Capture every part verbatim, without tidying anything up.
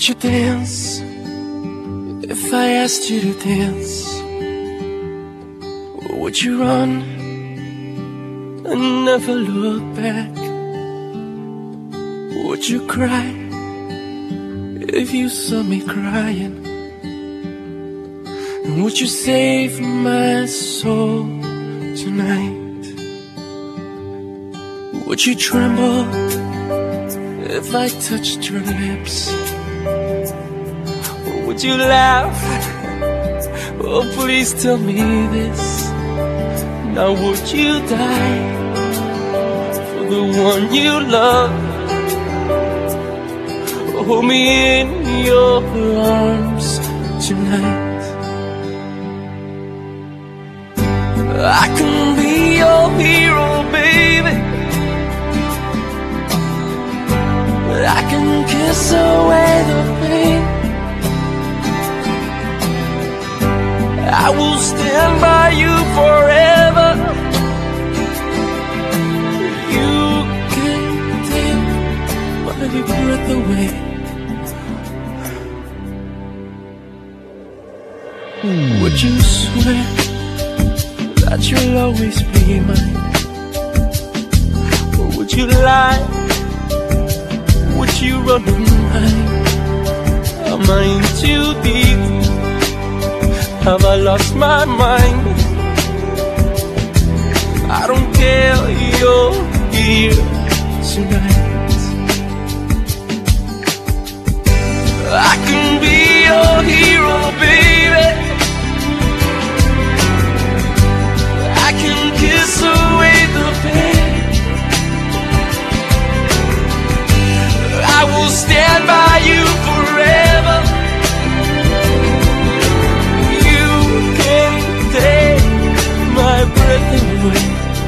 Would you dance if I asked you to dance? Or would you run and never look back? Would you cry if you saw me crying? And would you save my soul tonight? Would you tremble if I touched your lips? Or would you laugh? Oh, please tell me this. Now would you die for the one you love? Hold me in your arms tonight. I can be your hero, baby. I can kiss away the pain. I will stand by you forever. You can take my breath away. Would you swear that you'll always be mine? Or would you lie? Would you run and hide? Am I in too deep? Have I lost my mind? I don't care, you're here tonight. I can be your hero, baby. I can kiss away the pain. I will stand by you forever. You can take my breath away.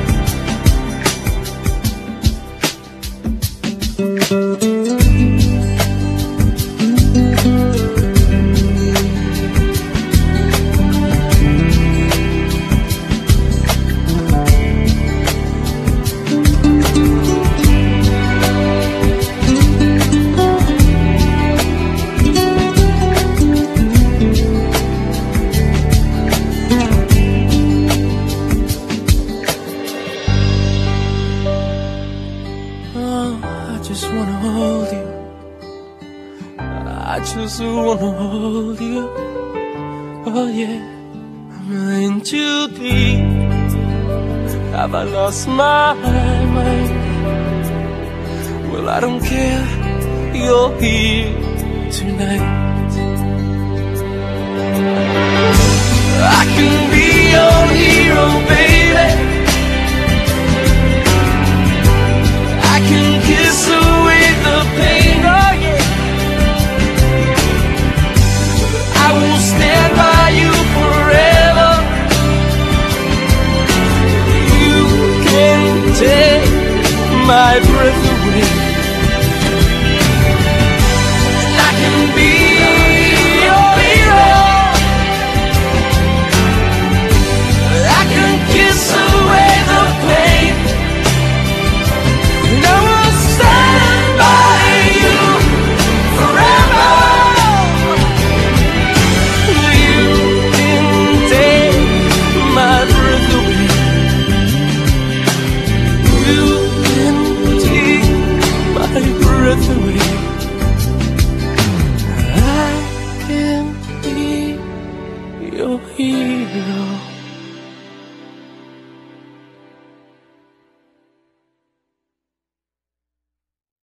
I just wanna hold you. Oh yeah, am I in too deep? Have I lost my mind? Well, I don't care, you're here tonight. I can be your hero, baby. I can kiss away the pain, oh yeah. I will stand by you forever. You can take my breath